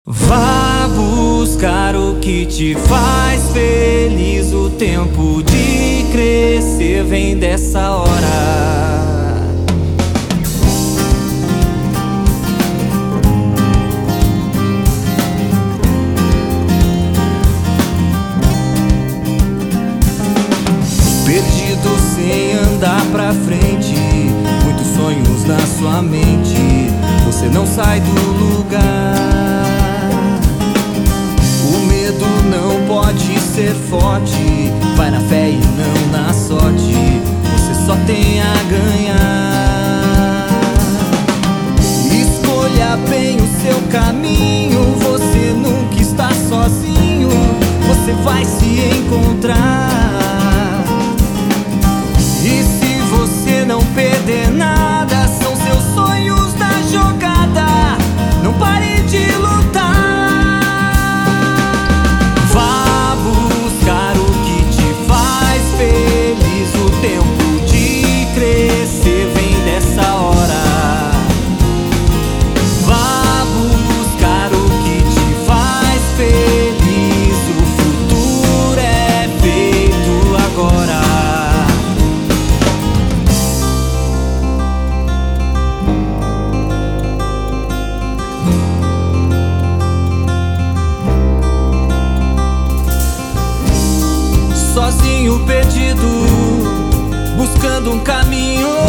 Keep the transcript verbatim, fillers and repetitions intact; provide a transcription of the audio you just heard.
Vá buscar o que te faz feliz. O tempo de crescer vem dessa hora. Perdido sem andar pra frente, muitos sonhos na sua mente, você não sai do lugar. O medo não pode ser forte, vai na fé e não na sorte, você só tem a ganhar. Escolha bem o seu caminho, você nunca está sozinho, você vai se encontrar. E se você não perder nada, são seus sonhos na jogada, não pare de lutar. Vá buscar o que te faz feliz. O tempo de crescer vem dessa hora. Vá buscar o que te faz feliz. O futuro é feito agora. Sozinho, perdido, buscando um caminho.